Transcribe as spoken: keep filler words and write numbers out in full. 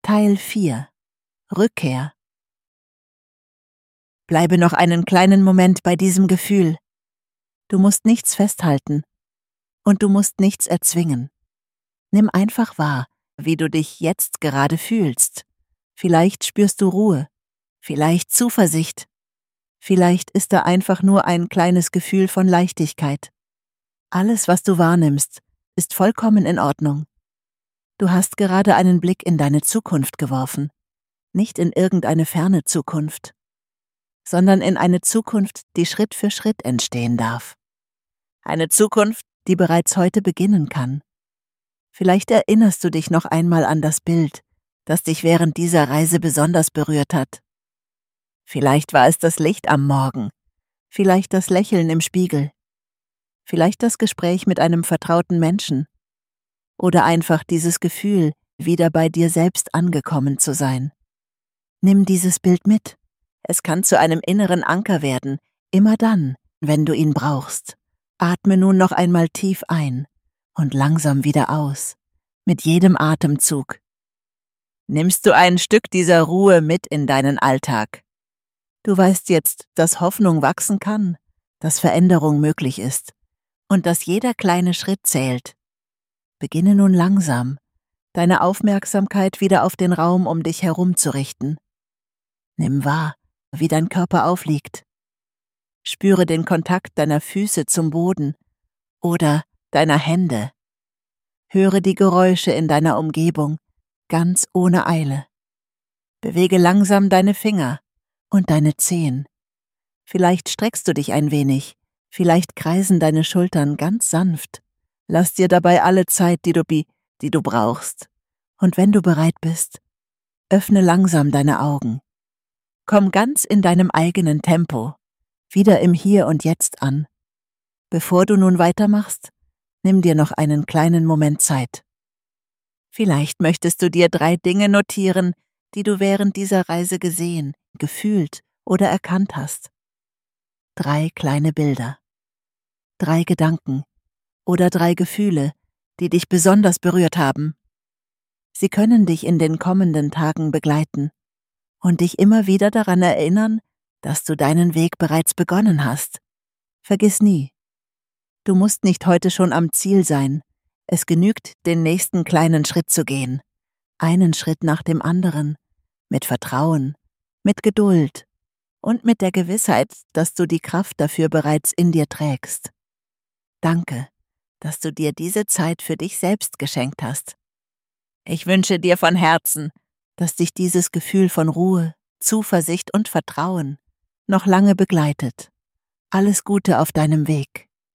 Teil vier. Rückkehr. Bleibe noch einen kleinen Moment bei diesem Gefühl. Du musst nichts festhalten und du musst nichts erzwingen. Nimm einfach wahr, wie du dich jetzt gerade fühlst. Vielleicht spürst du Ruhe, vielleicht Zuversicht, vielleicht ist da einfach nur ein kleines Gefühl von Leichtigkeit. Alles, was du wahrnimmst, ist vollkommen in Ordnung. Du hast gerade einen Blick in deine Zukunft geworfen, nicht in irgendeine ferne Zukunft, sondern in eine Zukunft, die Schritt für Schritt entstehen darf. Eine Zukunft, die bereits heute beginnen kann. Vielleicht erinnerst du dich noch einmal an das Bild, das dich während dieser Reise besonders berührt hat. Vielleicht war es das Licht am Morgen, vielleicht das Lächeln im Spiegel, vielleicht das Gespräch mit einem vertrauten Menschen oder einfach dieses Gefühl, wieder bei dir selbst angekommen zu sein. Nimm dieses Bild mit. Es kann zu einem inneren Anker werden, immer dann, wenn du ihn brauchst. Atme nun noch einmal tief ein und langsam wieder aus, mit jedem Atemzug. Nimmst du ein Stück dieser Ruhe mit in deinen Alltag? Du weißt jetzt, dass Hoffnung wachsen kann, dass Veränderung möglich ist und dass jeder kleine Schritt zählt. Beginne nun langsam, deine Aufmerksamkeit wieder auf den Raum um dich herum zu richten. Nimm wahr, wie dein Körper aufliegt. Spüre den Kontakt deiner Füße zum Boden oder deiner Hände. Höre die Geräusche in deiner Umgebung, ganz ohne Eile. Bewege langsam deine Finger und deine Zehen. Vielleicht streckst du dich ein wenig, vielleicht kreisen deine Schultern ganz sanft. Lass dir dabei alle Zeit, die du, die du brauchst. Und wenn du bereit bist, öffne langsam deine Augen. Komm ganz in deinem eigenen Tempo, wieder im Hier und Jetzt an. Bevor du nun weitermachst, nimm dir noch einen kleinen Moment Zeit. Vielleicht möchtest du dir drei Dinge notieren, die du während dieser Reise gesehen, gefühlt oder erkannt hast. Drei kleine Bilder. Drei Gedanken oder drei Gefühle, die dich besonders berührt haben. Sie können dich in den kommenden Tagen begleiten und dich immer wieder daran erinnern, dass du deinen Weg bereits begonnen hast. Vergiss nie, du musst nicht heute schon am Ziel sein. Es genügt, den nächsten kleinen Schritt zu gehen. Einen Schritt nach dem anderen, mit Vertrauen, mit Geduld und mit der Gewissheit, dass du die Kraft dafür bereits in dir trägst. Danke, dass du dir diese Zeit für dich selbst geschenkt hast. Ich wünsche dir von Herzen, dass dich dieses Gefühl von Ruhe, Zuversicht und Vertrauen noch lange begleitet. Alles Gute auf deinem Weg.